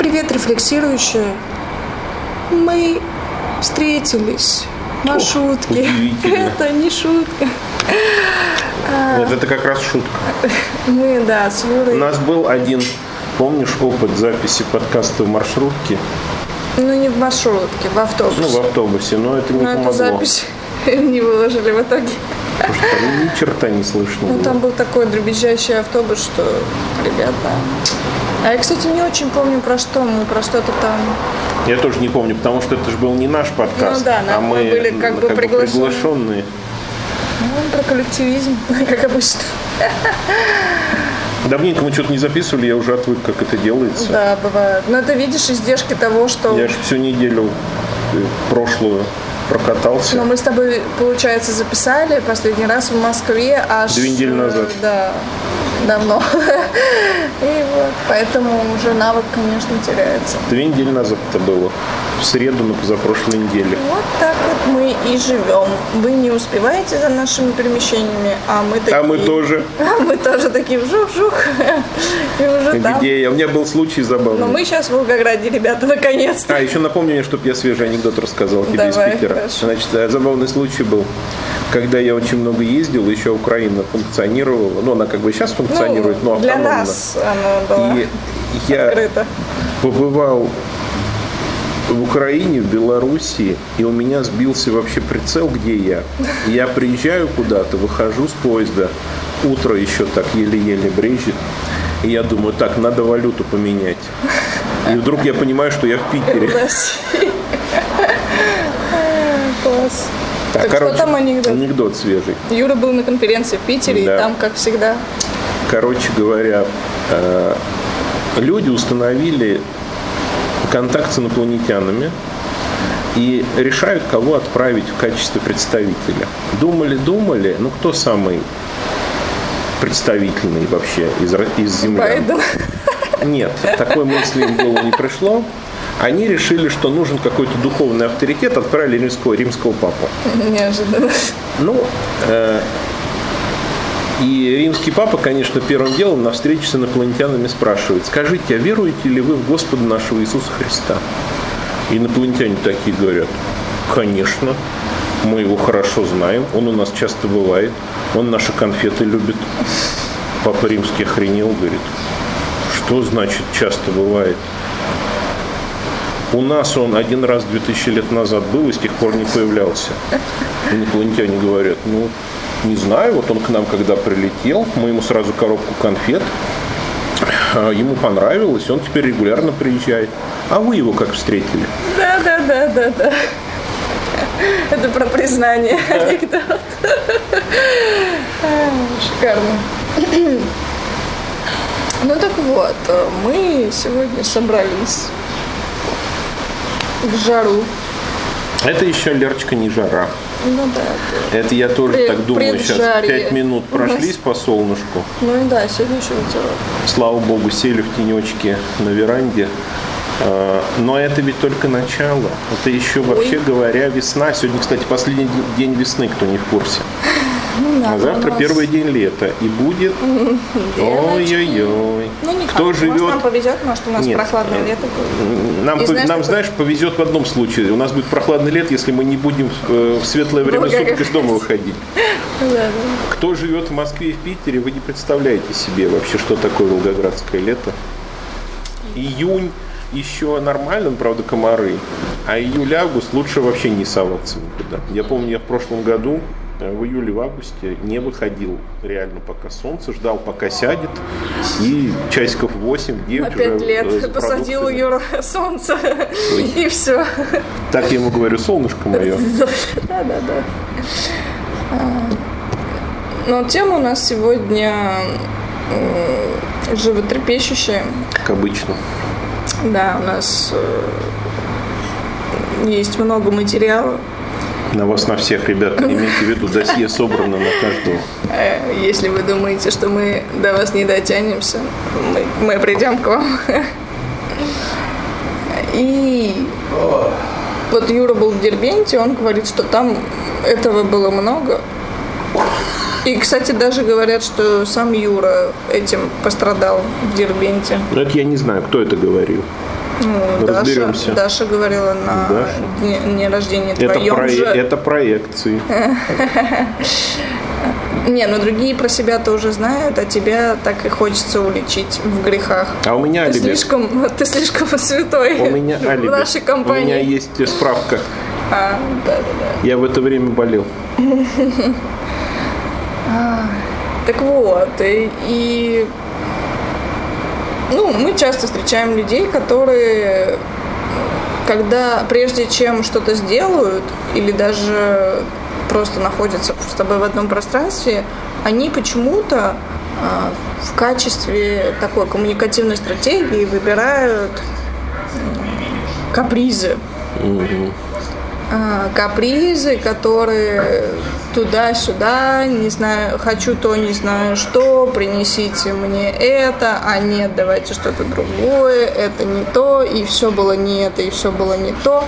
привет, рефлексирующие. Мы встретились в маршрутке. Это не шутка. Вот это как раз шутка. Мы, да, с Юрой. У нас был один, помнишь, опыт записи подкаста в маршрутке? Ну, не в маршрутке, в автобусе. Ну, в автобусе, но это не помогло. Эту запись не выложили в итоге. Потому что там ни черта не слышно Ну, было. там был такой дребезжащий автобус, что, ребята... А я, кстати, не очень помню, про что мы, про что-то там... Я тоже не помню, потому что это же был не наш подкаст, ну, да, а мы были как бы приглашенные. Ну, про коллективизм, как обычно. Давненько мы что-то не записывали, я уже отвык, как это делается. Да, бывает. Но ты видишь издержки того, что... Я же всю неделю прошлую прокатался. Но мы с тобой, получается, записали последний раз в Москве аж... 2 недели назад. Да, давно. И вот, поэтому уже навык, конечно, теряется. 2 недели назад это было. В среду на позапрошлой неделе. Вот так вот мы и живем. Вы не успеваете за нашими перемещениями, а мы такие... А мы тоже. А мы тоже такие вжух-вжух. И уже там. Где я? У меня был случай забавный. Но мы сейчас в Волгограде, ребята, наконец-то. А, еще напомню мне, чтобы я свежий анекдот рассказал тебе Давай, из Питера. хорошо. Значит, забавный случай был, когда я очень много ездил, еще Украина функционировала. Ну, она как бы сейчас функционирует, но для автономно. нас она была И я открыта. побывал в Украине, в Белоруссии, и у меня сбился вообще прицел, где я. Я приезжаю куда-то, выхожу с поезда, утро еще так еле-еле брежет, и я думаю, так, надо валюту поменять. И вдруг я понимаю, что я в Питере. Класс. Так, что там анекдот? Анекдот свежий. Юра был на конференции в Питере, Да. и там, как всегда... Короче говоря, люди установили контакт с инопланетянами и решают, кого отправить в качестве представителя. Думали, ну кто самый представительный вообще из землян? Байден. Нет, такой мысли им в голову не пришло. Они решили, что нужен какой-то духовный авторитет, отправили римского папу. Неожиданно. Ну, и римский папа, конечно, первым делом на встрече с инопланетянами спрашивает: скажите, а веруете ли вы в Господа нашего Иисуса Христа? И инопланетяне такие говорят: конечно, мы его хорошо знаем, он у нас часто бывает, он наши конфеты любит. Папа римский охренел, говорит: что значит часто бывает? У нас он один раз 2000 лет назад был и с тех пор не появлялся. Инопланетяне говорят: ну, не знаю, вот он к нам когда прилетел, мы ему сразу коробку конфет, ему понравилось, он теперь регулярно приезжает. А вы его как встретили? Да. Это про признание. Анекдот. Шикарно. Ну так вот, мы сегодня собрались в жару. Это еще, Лерочка, не жара. Ну да. Это я тоже так думаю. Сейчас преджарье. 5 минут прошлись по солнышку. Ну и да, сегодня еще ветерок. Слава богу, сели в тенечке на веранде. Но это ведь только начало. Это еще, вообще говоря, весна. Сегодня, кстати, последний день весны, кто не в курсе. А завтра первый день лета. И будет... Ой-ой-ой. Ну никак. Кто живет... Может, нам повезет, может, у нас прохладное лето будет. Нам, знаешь, повезет в одном случае. У нас будет прохладное лето, если мы не будем в светлое время суток из дома выходить. Да. Кто живет в Москве и в Питере, вы не представляете себе вообще, что такое волгоградское лето. Июнь еще нормально, правда, комары. А июль-август лучше вообще не соваться никуда. Я помню, я в прошлом году в июле, в августе не выходил реально, пока солнце, ждал, пока сядет, и часиков 8-9 на 5 уже лет посадил Юру солнце, и все. Так я ему говорю: солнышко мое. Да. Но тема у нас сегодня животрепещущая. Как обычно. Да, у нас есть много материала. На вас, на всех, ребята, имейте в виду, досье собрано на каждого. Если вы думаете, что мы до вас не дотянемся, мы придем к вам. И вот Юра был в Дербенте, он говорит, что там этого было много. И, кстати, даже говорят, что сам Юра этим пострадал в Дербенте. Но это я не знаю, кто это говорил. Ну, Разберемся. Даша говорила на дне рождения твоем же. Это проекции. Не, ну другие про себя тоже знают, а тебя так и хочется уличить в грехах. А у меня алиби. Ты слишком святой у меня алиби. В нашей компании. У меня есть справка. Да. Я в это время болел. Так вот, и мы часто встречаем людей, которые, когда прежде чем что-то сделают, или даже просто находятся с тобой в одном пространстве, они почему-то в качестве такой коммуникативной стратегии выбирают капризы. Капризы, которые туда-сюда, не знаю, хочу то, не знаю что, принесите мне это, а нет, давайте что-то другое, это не то, и все было не это, и все было не то.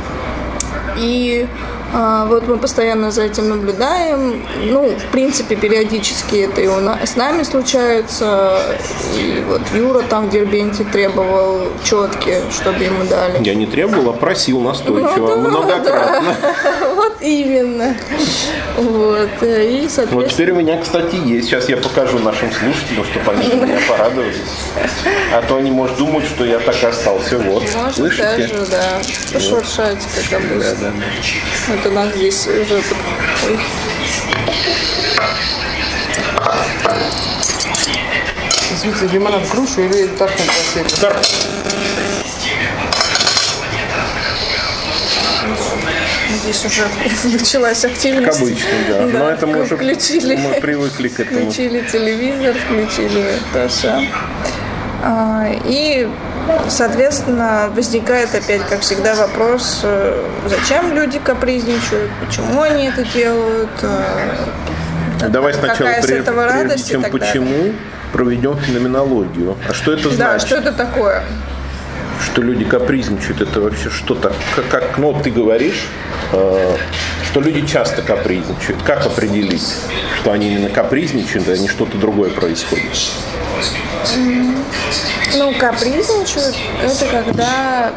И вот мы постоянно за этим наблюдаем. В принципе, периодически это и с нами случается. И вот Юра там в Дербенте требовал четки, чтобы ему дали. Я не требовал, а просил настойчиво, многократно. Вот именно. Вот. И, соответственно... Вот теперь у меня, кстати, есть. Сейчас я покажу нашим слушателям, чтобы они меня порадовались. А то они, может, думают, что я так и остался. Вот. Может, слышите? даже, да. Пошуршать, как обычно. Да. Вот у нас здесь уже... Ой. Извините, лимонад в грушу или так на просеку? Так. Здесь уже началась активность. Как обычно, да. Но это мы уже мы привыкли к этому. Включили телевизор, включили то все. И, соответственно, возникает опять, как всегда, вопрос, зачем люди капризничают, почему они это делают, Давай сначала, прежде чем почему, проведем феноменологию. А что это значит? Да, что это такое? Что люди капризничают, это вообще что-то, как ты говоришь, что люди часто капризничают. Как определить, что они именно капризничают, а не что-то другое происходит? Капризничают, это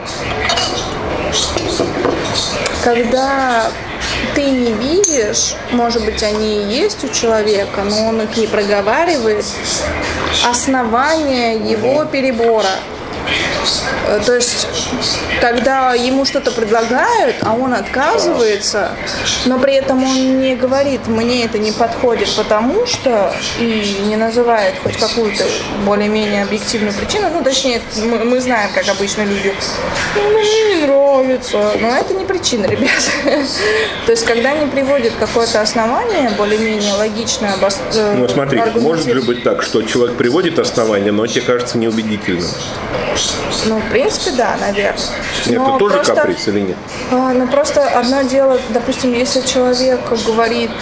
когда ты не видишь, может быть, они и есть у человека, но он их не проговаривает, основания его перебора. То есть, когда ему что-то предлагают, а он отказывается, но при этом он не говорит, мне это не подходит, потому что, и не называет хоть какую-то более-менее объективную причину, точнее, мы знаем, как обычно люди, мне не нравится, но это не причина, ребят. То есть, когда они приводят какое-то основание, более-менее логичное, смотри, может же быть так, что человек приводит основание, но тебе кажется неубедительным. В принципе, да, наверное. Это тоже каприз или нет? Просто одно дело, допустим, если человек говорит,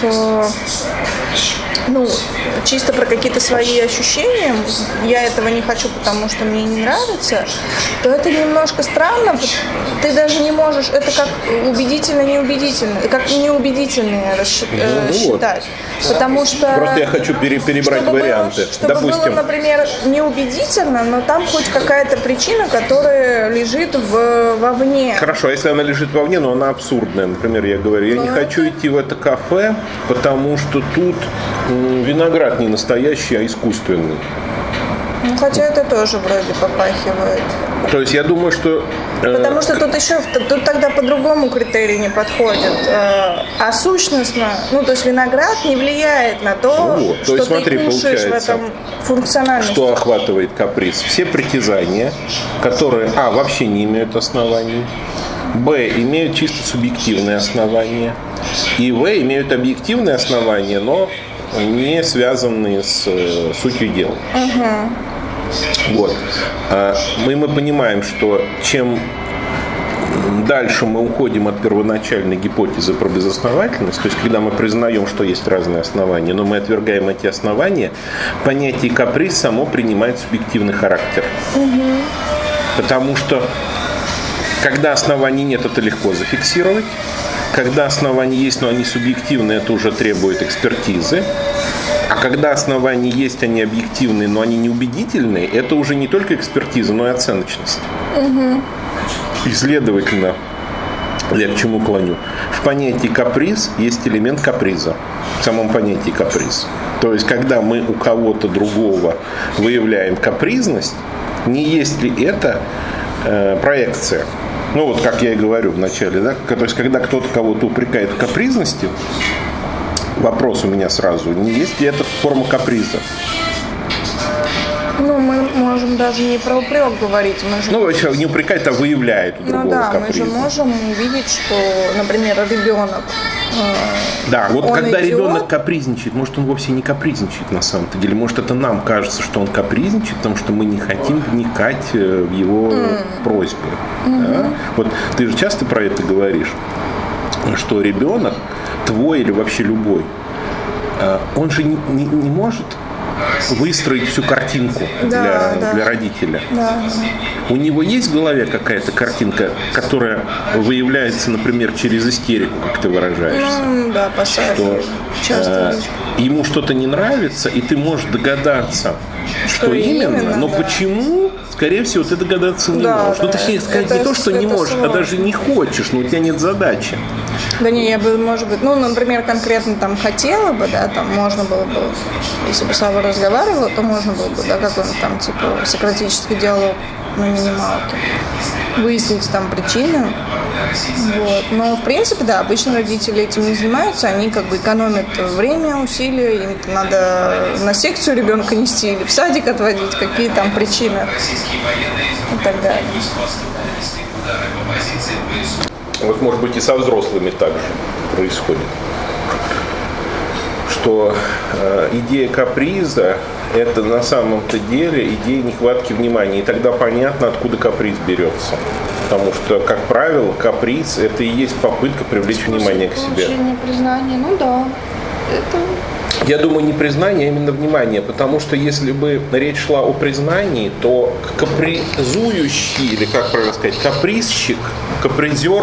чисто про какие-то свои ощущения, я этого не хочу, потому что мне не нравится, то это немножко странно. Ты даже не можешь, это как убедительно-неубедительно, как неубедительное рассчитать. Потому что... Просто я хочу перебрать варианты. Чтобы было, например, неубедительно, но там хоть какая-то причина, которая лежит вовне. Хорошо, а если она лежит вовне, но она абсурдная. Например, я говорю, я не хочу идти в это кафе, потому что тут виноград не настоящий, а искусственный. Хотя это тоже вроде попахивает. То есть я думаю, что... Потому что тут тогда по-другому критерии не подходят. А сущностно, то есть виноград не влияет на то, что есть, ты кушаешь в этом функциональности. Что охватывает каприз? Все притязания, которые, вообще не имеют оснований, имеют чисто субъективные основания, и имеют объективные основания, но не связанные с сутью дела. Вот. Мы понимаем, что чем дальше мы уходим от первоначальной гипотезы про безосновательность, то есть когда мы признаем, что есть разные основания, но мы отвергаем эти основания, понятие каприз само принимает субъективный характер. Потому что когда оснований нет, это легко зафиксировать. Когда основания есть, но они субъективны, это уже требует экспертизы. А когда основания есть, они объективные, но они неубедительные, это уже не только экспертиза, но и оценочность. И, следовательно, я к чему клоню? В понятии каприз есть элемент каприза. В самом понятии каприз. То есть, когда мы у кого-то другого выявляем капризность, не есть ли это проекция? Ну, вот как я и говорю вначале, да? То есть, когда кто-то кого-то упрекает в капризности, вопрос у меня сразу, не есть ли это форма каприза? Ну, мы можем даже не про упрек говорить. Вообще не упрекает, а выявляет у другого каприза. Мы же можем увидеть, что, например, ребенок. Да, вот когда ребенок капризничает, может, он вовсе не капризничает на самом-то деле. Может, это нам кажется, что он капризничает, потому что мы не хотим вникать в его просьбы. Да? Вот ты же часто про это говоришь, что ребенок, твой или вообще любой, он же не может выстроить всю картинку для родителя. Да. У него есть в голове какая-то картинка, которая выявляется, например, через истерику, как ты выражаешься. Да, по-своему. Часто. Ему что-то не нравится, и ты можешь догадаться, что именно, но почему, скорее всего, ты догадаться не можешь. Ну, точнее сказать, не то, что не можешь, а даже не хочешь, но у тебя нет задачи. Да не, я бы, может быть, например, конкретно там хотела бы, да, там можно было бы, если бы Сава разговаривала, то можно было бы, да, какой-нибудь там, типа, сократический диалог на минималке, выяснить там причины, вот. Но, в принципе, да, обычно родители этим не занимаются, они как бы экономят время, усилия, им надо на секцию ребенка нести или в садик отводить, какие там причины и так далее. Вот, может быть, и со взрослыми так же происходит. Что идея каприза – это на самом-то деле идея нехватки внимания. И тогда понятно, откуда каприз берется. Потому что, как правило, каприз – это и есть попытка привлечь внимание к себе. Получение признания, это... Я думаю, не признание, а именно внимание. Потому что если бы речь шла о признании, то капризующий, или как правильно сказать, капризщик, капризер,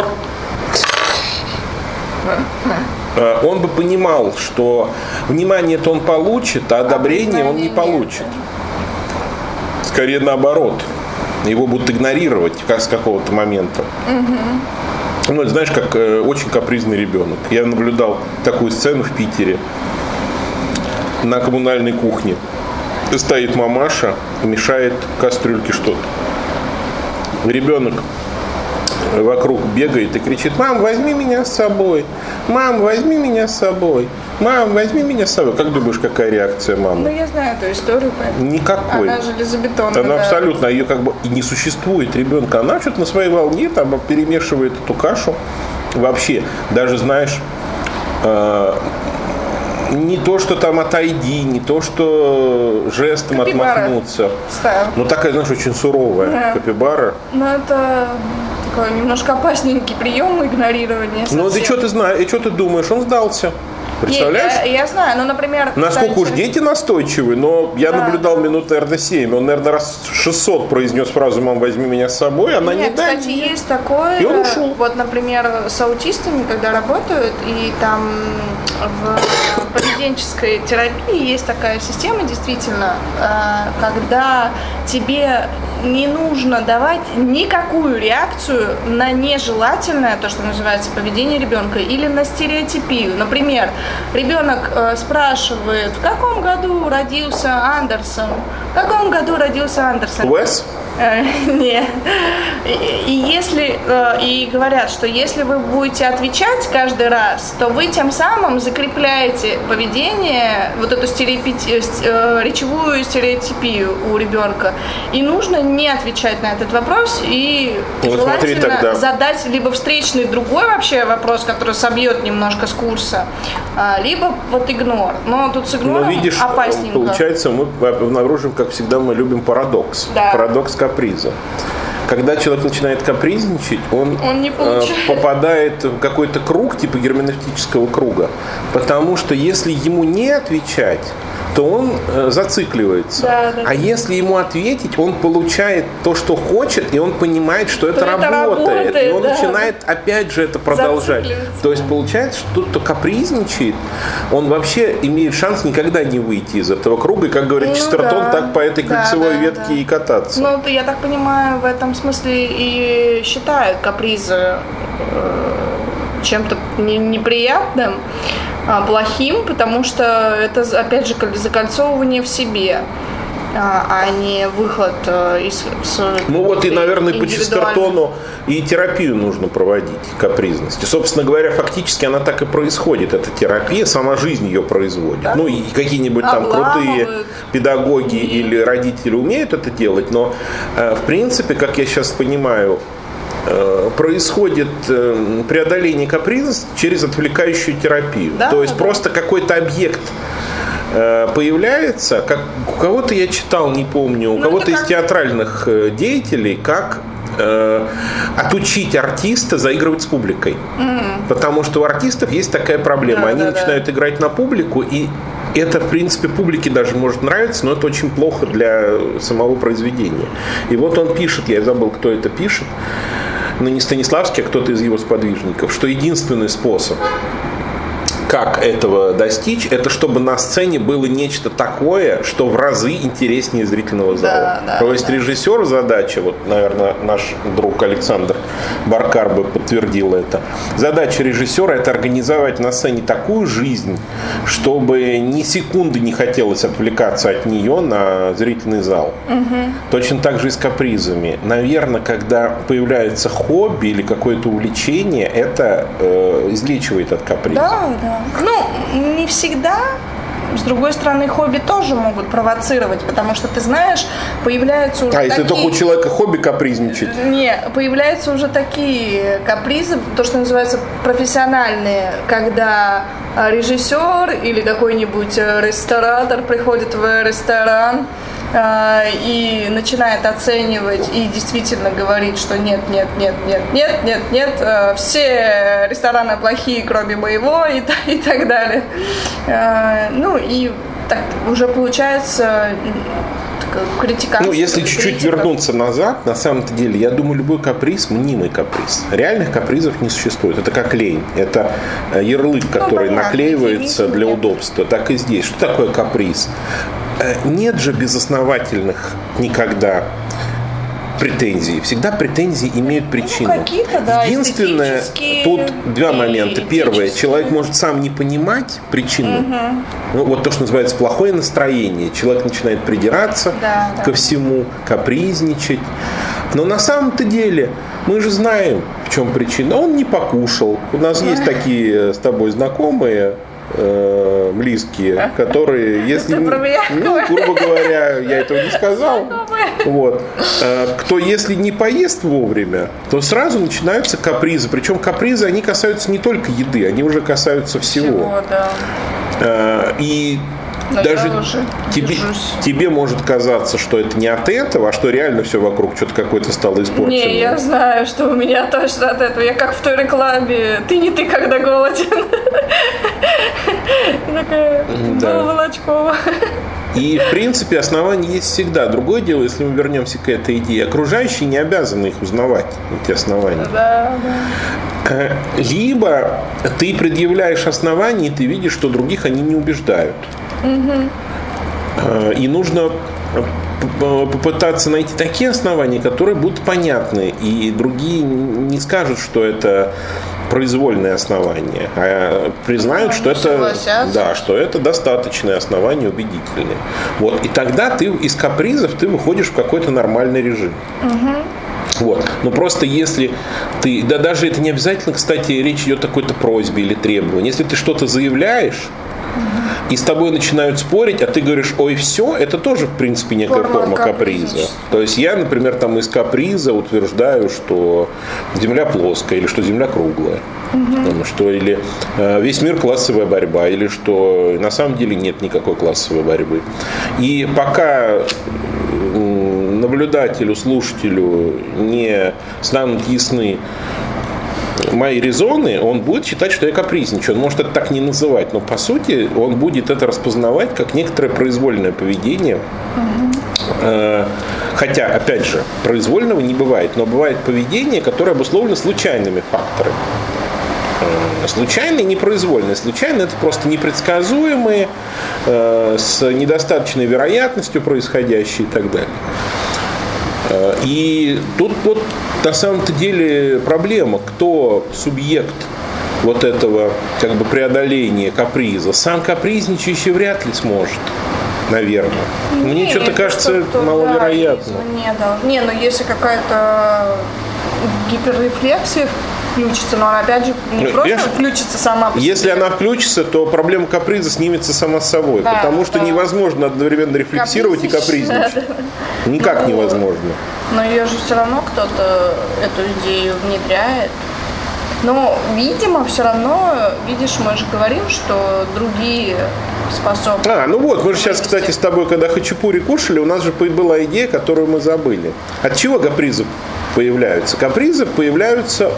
он бы понимал, что внимание-то он получит, а одобрение он не получит. Скорее наоборот. Его будут игнорировать с какого-то момента. Ну, это знаешь, как очень капризный ребенок. Я наблюдал такую сцену в Питере на коммунальной кухне. Стоит мамаша, мешает кастрюльке что-то. Ребенок вокруг бегает и кричит: «Мам, возьми меня с собой! Мам, возьми меня с собой! Мам, возьми меня с собой!» Как думаешь, какая реакция мамы? Я знаю эту историю. Никакой. Она железобетонная. Она абсолютно, ее как бы и не существует ребенка. Она что-то на своей волне там перемешивает эту кашу. Вообще, даже знаешь, не то, что там отойди, не то, что жестом капибара. Отмахнуться. Но такая, знаешь, очень суровая капибара. Это такой немножко опасненький прием игнорирования. Ну, ты что ты знаешь, и что ты думаешь? Он сдался. Представляешь? Я знаю, например... Насколько уж дети настойчивы, но я наблюдал минут, наверное, 7. Он, наверное, раз 600 произнес фразу: «Мам, возьми меня с собой», она не даст. Кстати, есть такое. И он ушел. Вот, например, с аутистами, когда работают, и там в поведенческой терапии есть такая система, действительно, когда тебе не нужно давать никакую реакцию на нежелательное, то, что называется, поведение ребенка, или на стереотипию. Например, ребенок спрашивает: в каком году родился Андерсон? В каком году родился Андерсон? Уэс? Нет. И говорят, что если вы будете отвечать каждый раз, то вы тем самым закрепляете поведение, вот эту речевую стереотипию у ребенка. И нужно не отвечать на этот вопрос и желательно задать либо встречный другой вообще вопрос, который собьет немножко с курса, либо вот игнор. Но тут с игнором опасненько. Получается, мы обнаружим, как всегда, мы любим парадокс. Да. Парадокс каприза. Когда человек начинает капризничать, он попадает в какой-то круг, типа герменевтического круга. Потому что если ему не отвечать, то он зацикливается. Да. А если ему ответить, он получает то, что хочет, и он понимает, что это работает. И он начинает опять же это продолжать. То есть получается, что тот, кто капризничает, он вообще имеет шанс никогда не выйти из этого круга. И, как говорит Честертон, так по этой кольцевой ветке и кататься. Ну, я так понимаю, в этом смысле и считают капризы чем-то неприятным, плохим, потому что это, опять же, закольцовывание в себе, а не выход из Ну вот и, наверное, по Честертону и терапию нужно проводить капризности. Собственно говоря, фактически она так и происходит. Это терапия, сама жизнь ее производит. Да? Ну и какие-нибудь там крутые педагоги или родители умеют это делать, но в принципе, как я сейчас понимаю, происходит преодоление капризности через отвлекающую терапию. То есть просто какой-то объект появляется, как у кого-то я читал, не помню, у кого-то из театральных деятелей, как отучить артиста заигрывать с публикой. Потому что у артистов есть такая проблема. Они начинают играть на публику, и это, в принципе, публике даже может нравиться, но это очень плохо для самого произведения. И вот он пишет, я забыл, кто это пишет, но не Станиславский, а кто-то из его сподвижников, что единственный способ, как этого достичь, это чтобы на сцене было нечто такое, что в разы интереснее зрительного зала. То есть режиссер задача, вот, наверное, наш друг Александр Баркар бы подтвердил это. Задача режиссера — это организовать на сцене такую жизнь, чтобы ни секунды не хотелось отвлекаться от нее на зрительный зал. Точно так же и с капризами. Наверное, когда появляется хобби или какое-то увлечение, это излечивает от каприза. Ну, не всегда. С другой стороны, хобби тоже могут провоцировать, потому что, ты знаешь, появляются уже если только у человека хобби капризничать? Не, появляются уже такие капризы, то, что называется профессиональные, когда режиссер или какой-нибудь ресторатор приходит в ресторан и начинает оценивать и действительно говорит, что нет, все рестораны плохие, кроме моего и так далее. Ну и так уже получается критикация. Ну, если чуть-чуть вернуться назад, на самом-то деле, я думаю, любой каприз — мнимый каприз. Реальных капризов не существует. Это как лень. Это ярлык, который наклеивается для удобства. Так и здесь. Что такое каприз? Нет же безосновательных никогда претензий. Всегда претензии имеют причину. Единственное, тут два момента. Первое, человек может сам не понимать причину. Ну, вот то, что называется плохое настроение. Человек начинает придираться ко всему, капризничать. Но на самом-то деле мы же знаем, в чем причина. Он не покушал. У нас есть такие с тобой знакомые, близкие, которые, если, грубо говоря, я этого не сказал, вот, кто, если не поест вовремя, то сразу начинаются капризы. Причем капризы, они касаются не только еды, они уже касаются всего. И но даже тебе может казаться, что это не от этого, а что реально все вокруг что-то какое-то стало испорчено. Не, я знаю, что у меня точно от этого. Я как в той рекламе «Ты не ты, когда голоден». Такая Волочкова. И, в принципе, основания есть всегда. Другое дело, если мы вернемся к этой идее, окружающие не обязаны их узнавать, эти основания. Либо ты предъявляешь основания, и ты видишь, что других они не убеждают. И нужно попытаться найти такие основания, которые будут понятны, и другие не скажут, что это произвольные основания, а признают, что это достаточные основания, убедительные. Вот. И тогда ты из капризов ты выходишь в какой-то нормальный режим. Вот. Но просто если ты, даже это не обязательно, кстати, речь идет о какой-то просьбе или требовании. Если ты что-то заявляешь, и с тобой начинают спорить, а ты говоришь, ой, все, это тоже, в принципе, некая форма каприза. То есть я, например, там из каприза утверждаю, что Земля плоская, или что Земля круглая. Что, или весь мир классовая борьба, или что на самом деле нет никакой классовой борьбы. И пока наблюдателю, слушателю не станут ясны мои резоны, он будет считать, что я капризничаю. Он может это так не называть, но по сути он будет это распознавать как некоторое произвольное поведение. Хотя, опять же, произвольного не бывает, но бывает поведение, которое обусловлено случайными факторами. Случайные, непроизвольные. Случайные — это просто непредсказуемые, с недостаточной вероятностью происходящие и так далее. И тут вот на самом-то деле проблема, кто субъект вот этого как бы преодоления каприза. Сам капризничающий вряд ли сможет, наверное. Мне что-то кажется маловероятно. Не, но если какая-то гиперрефлексия включится, но она опять же не просто включится сама по себе. Если она включится, то проблема каприза снимется сама собой, да, потому что невозможно одновременно рефлексировать и капризничать. Никак невозможно. Но ее же все равно кто-то эту идею внедряет. Но, видимо, все равно, видишь, мы же говорим, что другие способны. Ну вот, мы же сейчас, кстати, с тобой, когда хачапури кушали, у нас же была идея, которую мы забыли. От чего капризы появляются? Капризы появляются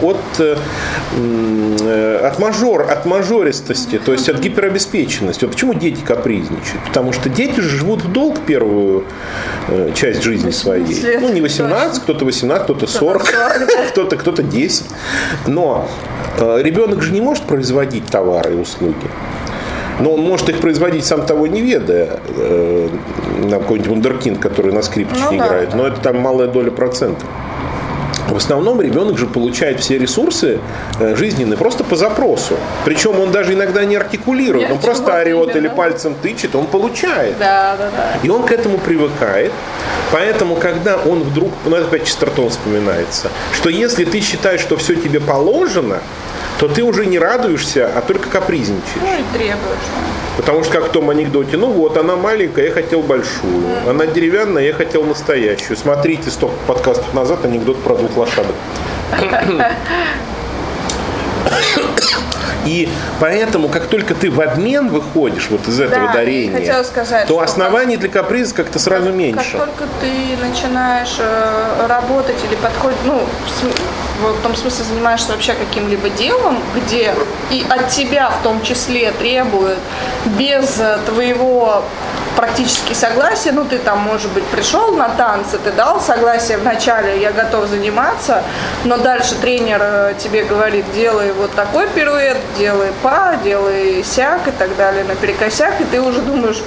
от мажористости, то есть от гиперобеспеченности. Вот почему дети капризничают? Потому что дети же живут в долг первую часть жизни своей. Не 18, кто-то 18, кто-то 40, кто-то 10. Но ребенок же не может производить товары и услуги. Но он может их производить, сам того не ведая. Какой-нибудь вундеркинд, который на скрипочке играет. Но это там малая доля процентов. В основном ребенок же получает все ресурсы жизненные просто по запросу. Причем он даже иногда не артикулирует, он просто орет или пальцем тычет, он получает. Да. И он к этому привыкает. Поэтому, когда он вдруг, это опять Честертон вспоминается, что если ты считаешь, что все тебе положено, то ты уже не радуешься, а только капризничаешь. И требуешь. Потому что, как в том анекдоте, она маленькая, я хотел большую. Она деревянная, я хотел настоящую. Смотрите 100 подкастов назад анекдот про 2 лошадок. И поэтому, как только ты в обмен выходишь вот из этого дарения, то оснований для каприза как-то сразу меньше. Как только ты начинаешь работать или подходишь, в том смысле занимаешься вообще каким-либо делом, где и от тебя в том числе требуют без твоего практически согласия, ты там, может быть, пришел на танцы, ты дал согласие вначале, я готов заниматься, но дальше тренер тебе говорит, делай вот такой пируэт, делай делай сяк и так далее, наперекосяк, и ты уже думаешь,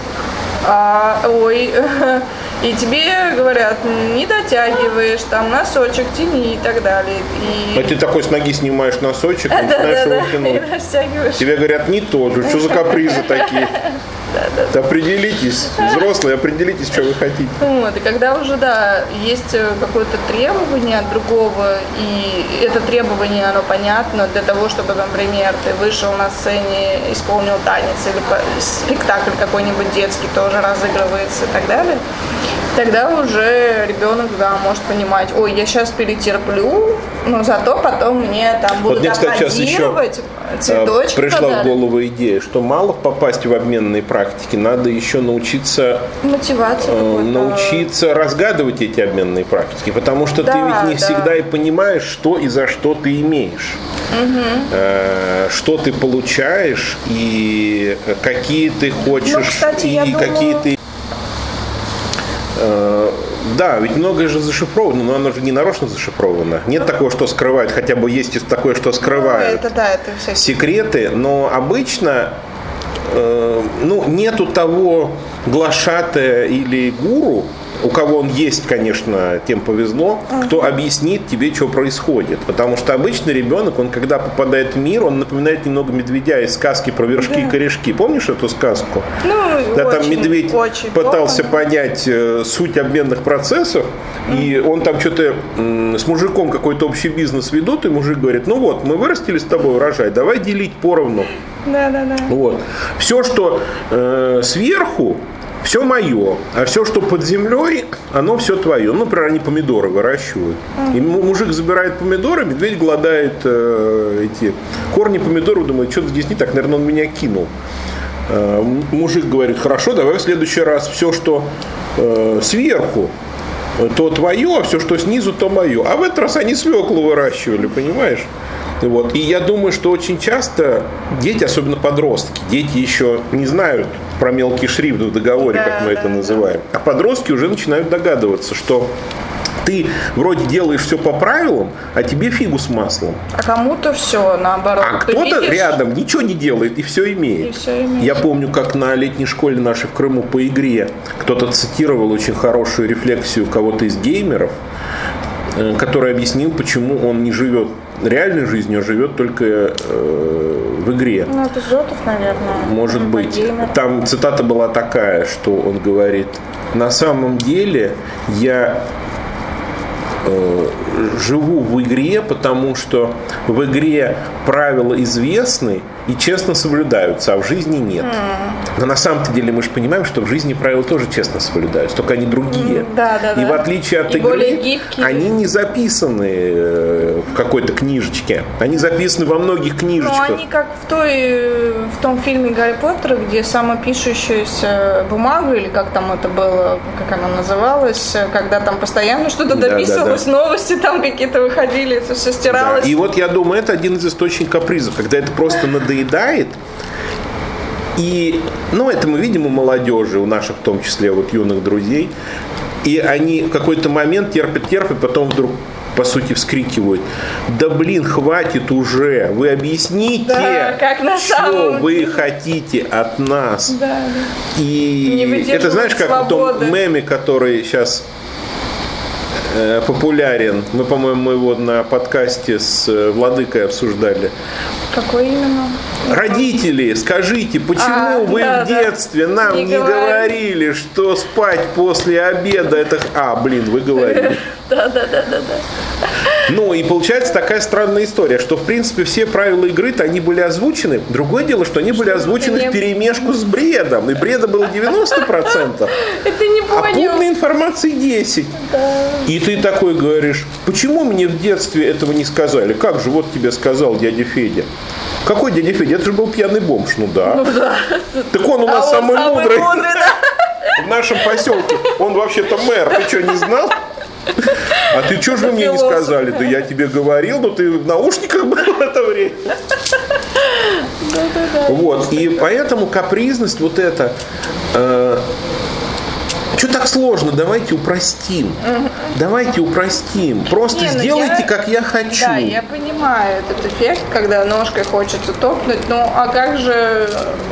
и тебе говорят, не дотягиваешь, там носочек тяни и так далее. А ты такой с ноги снимаешь носочек, и начинаешь его тянуть. Тебе говорят, не то же, что за капризы такие? Определитесь, взрослые, определитесь, что вы хотите. И когда уже, есть какое-то требование от другого, и это требование, оно понятно, для того, чтобы, например, ты вышел на сцене, исполнил танец, или спектакль какой-нибудь детский тоже разыгрывается и так далее, тогда уже ребенок, может понимать, я сейчас перетерплю, но зато потом мне там будут аплодировать, цветочки пришла в голову идея, что мало попасть в обменные практики, надо еще научиться разгадывать эти обменные практики, потому что ты ведь не всегда и понимаешь, что и за что ты имеешь, что ты получаешь и какие ты хочешь, какие ты... Да, ведь многое же зашифровано, но оно же не нарочно зашифровано. Нет такого, что скрывают, хотя бы есть такое, что скрывают это секреты, но обычно нету того глашатая или гуру, у кого он есть, конечно, тем повезло, кто объяснит тебе, что происходит. Потому что обычный ребенок, он когда попадает в мир, он напоминает немного медведя из сказки про вершки и корешки. Помнишь эту сказку? Там медведь пытался понять суть обменных процессов, и он там что-то с мужиком какой-то общий бизнес ведут, и мужик говорит, мы вырастили с тобой урожай, давай делить поровну. Все, что сверху, все мое, а все, что под землей, оно все твое. Например, они помидоры выращивают. И мужик забирает помидоры, медведь гладает эти корни помидоров, думает, что-то здесь не так, наверное, он меня кинул. Мужик говорит, хорошо, давай в следующий раз все, что сверху, то твое, а все, что снизу, то мое. А в этот раз они свеклу выращивали, понимаешь? Вот. И я думаю, что очень часто дети, особенно подростки, дети еще не знают про мелкий шрифт в договоре, как мы это называем. А подростки уже начинают догадываться, что ты вроде делаешь все по правилам, а тебе фигу с маслом. А кому-то все наоборот. А кто-то рядом ничего не делает и все имеет. Я помню, как на летней школе нашей в Крыму по игре кто-то цитировал очень хорошую рефлексию кого-то из геймеров, который объяснил, почему он не живет реальной жизнью, а живет только в игре. Ну, это Зотов, наверное. Может быть. Там цитата была такая, что он говорит: на самом деле я живу в игре, потому что в игре правила известны и честно соблюдаются, а в жизни нет. Но на самом-то деле мы же понимаем, что в жизни правила тоже честно соблюдаются, только они другие. И в отличие от игры, они не записаны в какой-то книжечке. Они записаны во многих книжечках. Ну, они как в том фильме Гарри Поттера, где самопишущаяся бумага, или как там это было, как она называлась, когда там постоянно что-то дописывалось, новости там какие-то выходили, это все стиралось. Да. И вот я думаю, это один из источников капризов, когда это просто надоедает. И, это мы видим у молодежи, у наших в том числе вот юных друзей. И они в какой-то момент терпят, потом вдруг, по сути, вскрикивают: да блин, хватит уже, вы объясните, что вы хотите от нас. Да. И это, знаешь, как в том меме, который сейчас популярен. Мы, по-моему, его на подкасте с Владыкой обсуждали. Какой именно? Родители, скажите, почему вы в детстве нам не говорили, что спать после обеда это... вы говорили. Да. Ну, и получается такая странная история, что, в принципе, все правила игры-то, они были озвучены. Другое дело, что они были озвучены вперемешку с бредом. И бреда было 90%, это не понял. А полной информации 10%. Да. И ты такой говоришь: почему мне в детстве этого не сказали? Как же, вот тебе сказал дядя Федя. Какой дядя Федя? Это же был пьяный бомж. Ну да. Так он у нас самый мудрый. В нашем поселке. Он вообще-то мэр. Ты что, не знал? А ты что же вы мне не сказали? Да я тебе говорил, но ты в наушниках был в это время. Вот. И поэтому капризность вот эта... Что так сложно? Давайте упростим. Просто сделайте, как я хочу. Да, я понимаю этот эффект, когда ножкой хочется топнуть. Ну, а как же...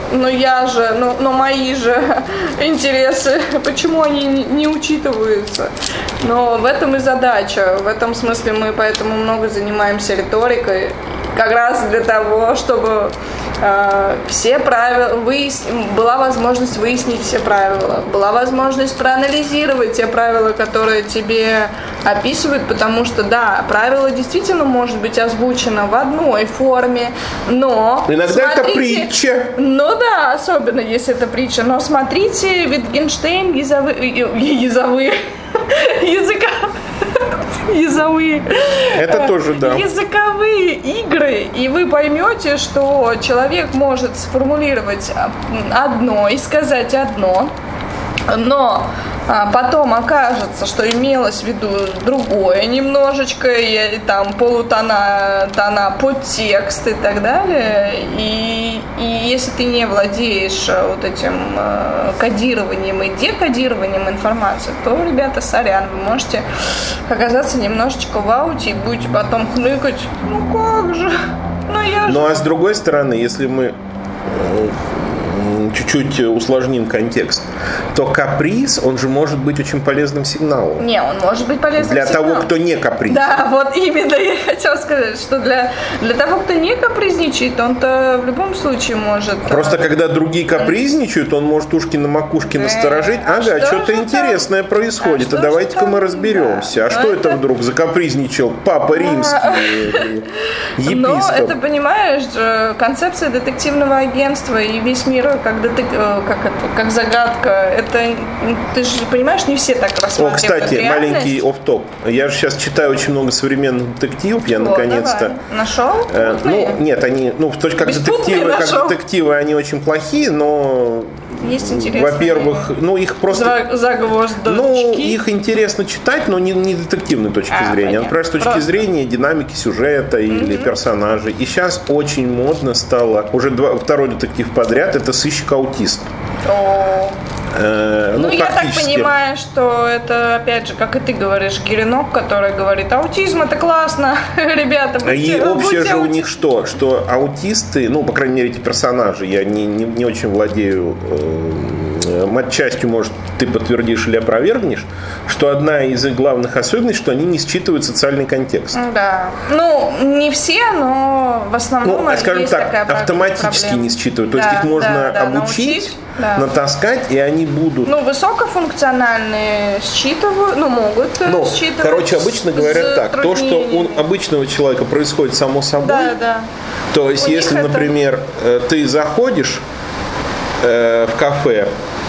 мои же интересы, почему они не учитываются? Но в этом и задача. В этом смысле мы поэтому много занимаемся риторикой. Как раз для того, чтобы все правила, была возможность выяснить все правила, была возможность проанализировать те правила, которые тебе описывают, потому что, да, правило действительно может быть озвучено в одной форме, но... Иногда это притча. Ну да, особенно если это притча. Но смотрите, Wittgenstein, Это тоже, да. Языковые игры, и вы поймете, что человек может сформулировать одно и сказать одно, но потом окажется, что имелось в виду другое немножечко, и там полутона, подтекст и так далее. И если ты не владеешь вот этим кодированием и декодированием информации, то, ребята, сорян, вы можете оказаться немножечко в ауте и будете потом хныкать: ну как же, Ну а с другой стороны, если мы чуть-чуть усложним контекст, то каприз, он же может быть очень полезным сигналом. Не, он может быть полезным для сигналом. Того, кто не капризничает. Да, вот именно я хотела сказать, что для того, кто не капризничает, он-то в любом случае может... Просто когда другие капризничают, он может ушки на макушке насторожить. Что-то интересное происходит, давайте-ка мы разберемся. А что это вдруг закапризничал Папа Римский, епископ? Но это, понимаешь, концепция детективного агентства и весь мир как загадка. Это, ты же понимаешь, не все так рассматривают. Кстати, маленький офф-топ. Я же сейчас читаю очень много современных детективов. Я наконец-то... Нашел? Нет, они... как детективы, они очень плохие, но Есть интересные. Во-первых, их просто... Загвоздочки. Их интересно читать, но не с детективной точки зрения, а просто с точки зрения динамики сюжета или персонажей. И сейчас очень модно стало, уже второй детектив подряд, это «Сыщик-аутист». Я так понимаю, что это, опять же, как и ты говоришь, Геренок, который говорит, аутизм это классно, ребята, будьте, и общее же у них что аутисты, по крайней мере, эти персонажи, я не очень владею матчастью, может, ты подтвердишь или опровергнешь, что одна из их главных особенностей, что они не считывают социальный контекст. Да. Не все, но в основном скажем есть так, такая автоматически проблема. не считывают. То есть их можно обучить, натаскать, и они будут... Высокофункциональные считывают, могут считывать. Обычно говорят так, то, что у обычного человека происходит само собой. То есть, если, например, ты заходишь в кафе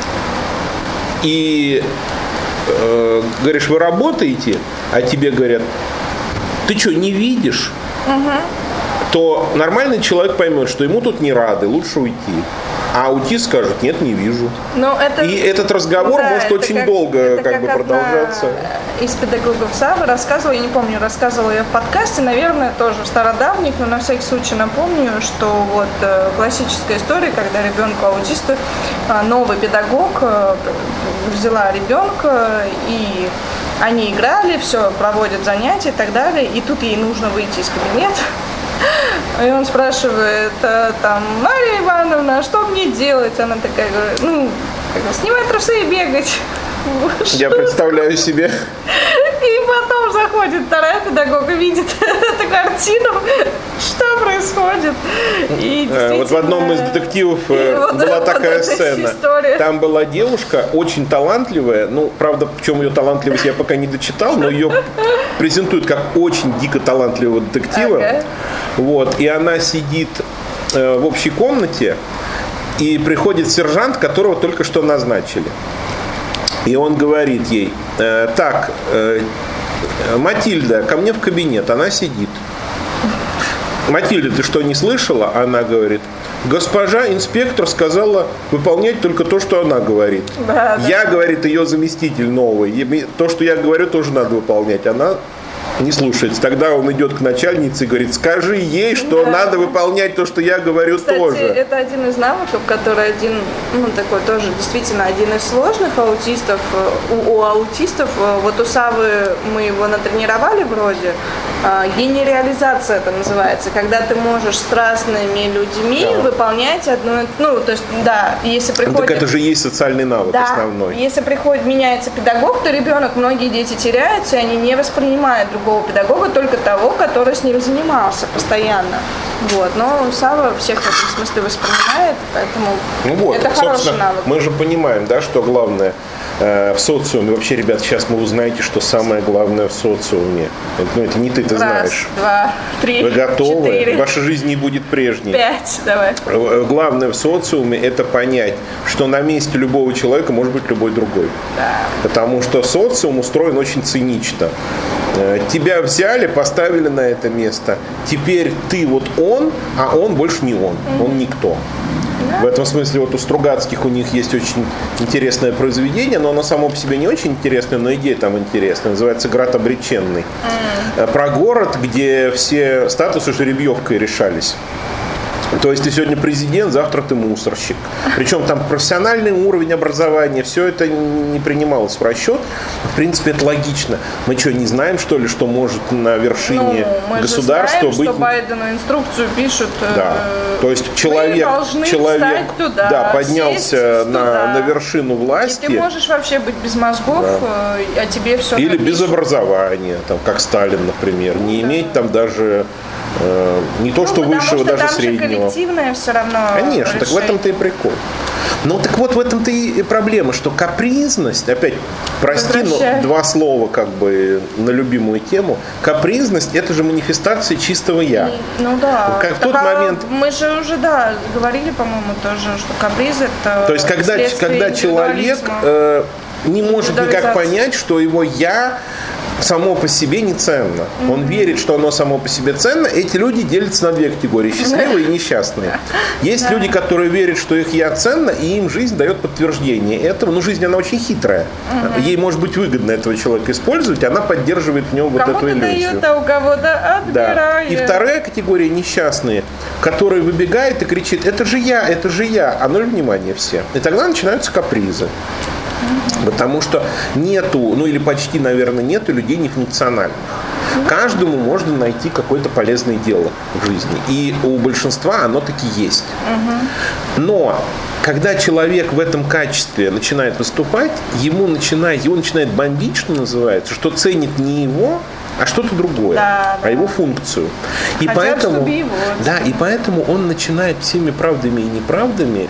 и говоришь, вы работаете, а тебе говорят, ты что, не видишь? То нормальный человек поймет, что ему тут не рады, лучше уйти. А аутист скажет, нет, не вижу. И этот разговор может очень долго продолжаться. Из педагогов Савы рассказывала, я не помню, рассказывала я в подкасте, наверное, тоже в стародавних, но на всякий случай напомню, что классическая история, когда ребенку аутиста, новый педагог взяла ребенка, и они играли, все, проводят занятия и так далее, и тут ей нужно выйти из кабинета. И он спрашивает, Мария Ивановна, а что мне делать? Она такая говорит, снимай трусы и бегать. Я представляю себе. И потом заходит вторая педагога, видит эту картину, что происходит. И в одном из детективов была такая сцена. Там была девушка, очень талантливая, правда, в чем ее талантливость я пока не дочитал, но ее презентуют как очень дико талантливого детектива. И она сидит в общей комнате, и приходит сержант, которого только что назначили. И он говорит ей, Матильда, ко мне в кабинет, она сидит. Матильда, ты что, не слышала? Она говорит, госпожа инспектор сказала выполнять только то, что она говорит. Я, говорит, ее заместитель новый. То, что я говорю, тоже надо выполнять. Она не слушается. Тогда он идет к начальнице и говорит, скажи ей, что надо выполнять то, что я говорю. Кстати, тоже. Это один из навыков, который такой тоже действительно один из сложных аутистов. У аутистов, у Савы мы его натренировали вроде, генереализация это называется, когда ты можешь с разными людьми выполнять одно, если приходит... Так это же есть социальный навык основной. Если меняется педагог, то ребенок, многие дети теряются, и они не воспринимают другого педагога, только того, который с ним занимался постоянно. Но Сава всех в этом смысле воспринимает, поэтому это хороший навык. Мы же понимаем, что главное в социуме. Вообще, ребят, сейчас вы узнаете, что самое главное в социуме. Это не ты знаешь. 2, 3, вы готовы? 4. Ваша жизнь не будет прежней. 5, давай. Главное в социуме – это понять, что на месте любого человека может быть любой другой. Да. Потому что социум устроен очень цинично. Тебя взяли, поставили на это место. Теперь ты он, а он больше не он. Он никто. В этом смысле у Стругацких у них есть очень интересное произведение, но оно само по себе не очень интересное, но идея там интересная. Называется «Град обреченный». Про город, где все статусы жеребьевкой решались. То есть ты сегодня президент, завтра ты мусорщик. Причем там профессиональный уровень образования, все это не принималось в расчет. В принципе, это логично. Мы что, не знаем, что ли, что может на вершине государства быть... Мы же знаем, что Байдену инструкцию пишут. Да. То есть человек туда, поднялся на вершину власти. И ты можешь вообще быть без мозгов, а тебе все или без образования, как Сталин, например. Не иметь там даже... не то, что высшего, даже среднего. Коллективное все равно. Конечно, так в этом-то и прикол. Так в этом-то и проблема, что капризность, опять, прости, но 2 слова на любимую тему. Капризность – это же манифестация чистого «я». Как в тот момент... Мы же уже, говорили, по-моему, тоже, что каприз – это... То есть, когда человек не может никак понять, что его «я» само по себе не ценно. Он верит, что оно само по себе ценно. Эти люди делятся на две категории: счастливые и несчастные. Есть люди, которые верят, что их я ценно, и им жизнь дает подтверждение этого. Но жизнь, она очень хитрая. Ей может быть выгодно этого человека использовать, она поддерживает в нем вот эту иллюзию. Кому-то дает, а у кого-то отбирает. Да. И вторая категория — несчастные, которые выбегают и кричат: это же я, а ноль внимания все. И тогда начинаются капризы. Потому что нету, или почти, наверное, нету людей нефункциональных. Каждому можно найти какое-то полезное дело в жизни. И у большинства оно таки есть. Но когда человек в этом качестве начинает выступать, его начинает бомбить, что называется, что ценит не его, а что-то другое, а его функцию. И поэтому, и поэтому он начинает всеми правдами и неправдами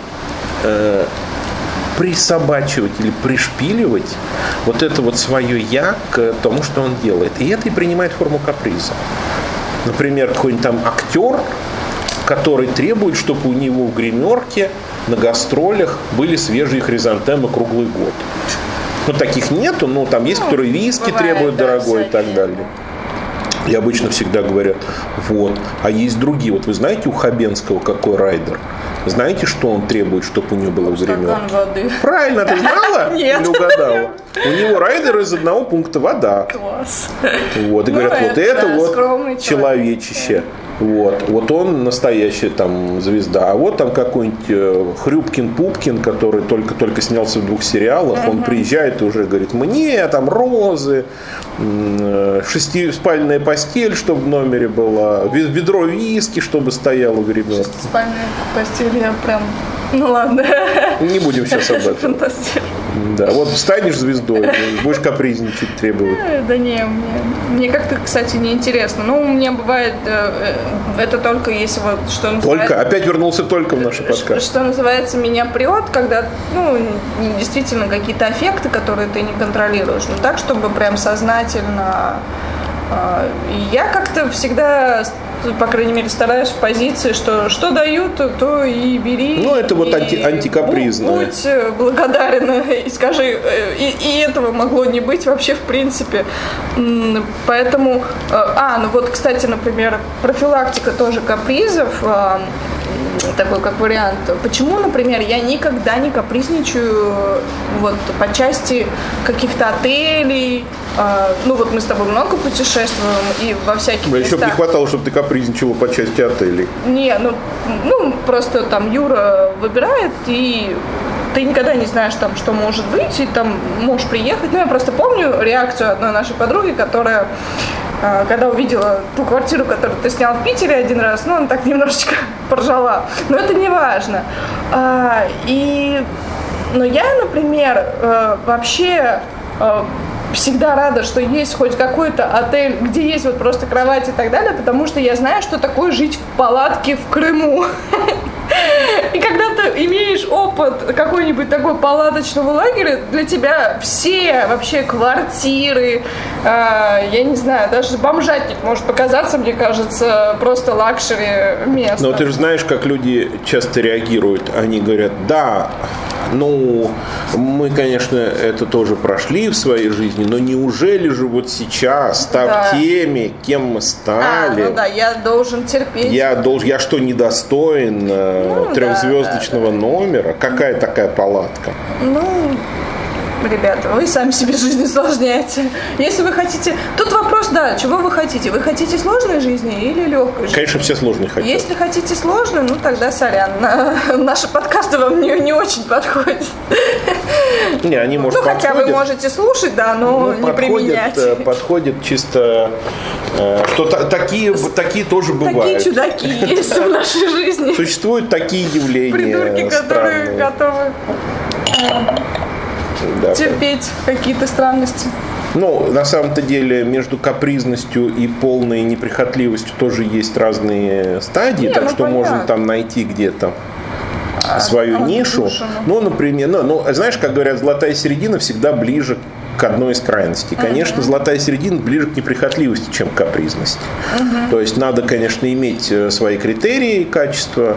присобачивать или пришпиливать вот это вот свое «я» к тому, что он делает. И это и принимает форму каприза. Например, какой-нибудь там актер, который требует, чтобы у него в гримерке на гастролях были свежие хризантемы круглый год. Таких нету, но там есть, которые виски требуют дорогой и так далее. И обычно всегда говорят: а есть другие. Вы знаете у Хабенского какой райдер? Знаете, что он требует, чтобы у него было в гримерке? Стакан воды. Правильно, ты знала? Нет. Или угадала? У него райдер из одного пункта — вода. Класс. И говорят, это человечище. Вот он настоящая там звезда. А вот там какой-нибудь Хрюпкин-Пупкин, который только снялся в 2 сериалах, он приезжает и уже говорит: мне там розы, 6-спальная постель, чтобы в номере была, ведро виски, чтобы стояло в гримерке. 6-спальная постель, я прям... ладно. Не будем сейчас об этом. Фантастично. Да, станешь звездой, будешь капризничать, требовать. Да не, мне как-то, кстати, неинтересно. У меня бывает, это только если что называется... Только? Опять вернулся только в наши подкасты. Что называется, меня прет, когда, действительно какие-то аффекты, которые ты не контролируешь. Так, чтобы прям сознательно... Я как-то всегда, по крайней мере, стараюсь в позиции, что дают, то и бери. Это вот антикапризное. Будь благодарен и скажи, и этого могло не быть вообще в принципе. Поэтому, кстати, например, профилактика тоже капризов, такой как вариант. Почему, например, я никогда не капризничаю по части каких-то отелей. Мы с тобой много путешествуем и во всяких местах. Еще бы не хватало, чтобы ты капризничала по части отелей. Не, просто там Юра выбирает, и ты никогда не знаешь, там, что может быть, и там можешь приехать. Я просто помню реакцию одной нашей подруги, которая, когда увидела ту квартиру, которую ты снял в Питере один раз, она так немножечко поржала. Но это не важно. Но я, например, вообще всегда рада, что есть хоть какой-то отель, где есть просто кровать и так далее, потому что я знаю, что такое жить в палатке в Крыму. И когда ты имеешь опыт какой-нибудь такой палаточного лагеря, для тебя все вообще квартиры, я не знаю, даже бомжатник может показаться, мне кажется, просто лакшери место. Но ты же знаешь, как люди часто реагируют. Они говорят: мы, конечно, это тоже прошли в своей жизни, но неужели же сейчас, став теми, кем мы стали, я должен терпеть. Я что, недостоин 3-звездочного номера? Какая такая палатка? Ребята, вы сами себе жизнь усложняете. Если вы хотите... Тут вопрос, чего вы хотите? Вы хотите сложной жизни или легкой жизни? Конечно, все сложные хотят. Если хотите сложную, тогда сорян. Наши подкасты вам не очень подходят. Не, они, может, подходят. Хотя вы можете слушать, но не применять. Подходят чисто... Что такие тоже бывают. Такие чудаки есть в нашей жизни. Существуют такие явления. Придурки, которые готовы... терпеть какие-то странности. На самом-то деле между капризностью и полной неприхотливостью тоже есть разные стадии, так что понятно. Можно там найти где-то свою нишу. Например, знаешь, как говорят, золотая середина всегда ближе к одной из крайностей. Конечно, золотая середина ближе к неприхотливости, чем к капризности. То есть надо, конечно, иметь свои критерии качества.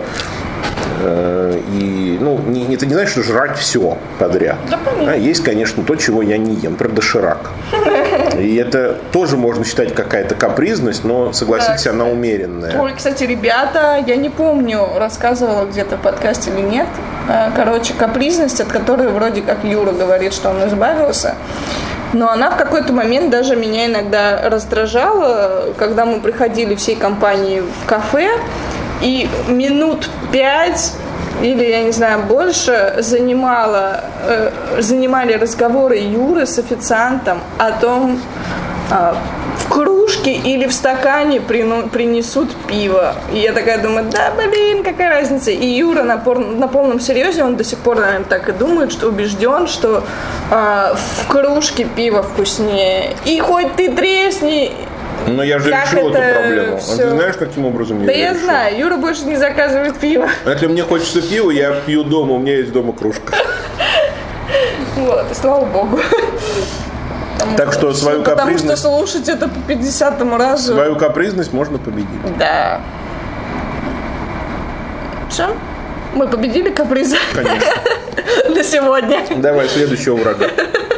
И, это не значит, что жрать все подряд. Да, есть, конечно, то, чего я не ем. Например, доширак. И это тоже можно считать какая-то капризность, но, согласитесь, она умеренная. Ой, кстати, ребята, я не помню, рассказывала где-то в подкасте или нет. Короче, капризность, от которой вроде как Юра говорит, что он избавился. Но она в какой-то момент даже меня иногда раздражала, когда мы приходили всей компанией в кафе, и минут 5 или, я не знаю, больше занимали разговоры Юры с официантом о том, в кружке или в стакане принесут пиво. И я такая думаю, да, блин, какая разница. И Юра на полном серьезе, он до сих пор, наверное, так и думает, что убежден, что в кружке пиво вкуснее. И хоть ты тресни. Но я же решил эту проблему. Всё. Ты знаешь, каким образом я я решил? знаю, Юра больше не заказывает пиво. Если мне хочется пива, я пью дома, у меня есть дома кружка. Вот, и слава богу. Так что свою Потому что капризность... слушать это по 50-му разу. Свою капризность можно победить. Да. Что? Мы победили капризы? Конечно. На сегодня. Давай следующего врага.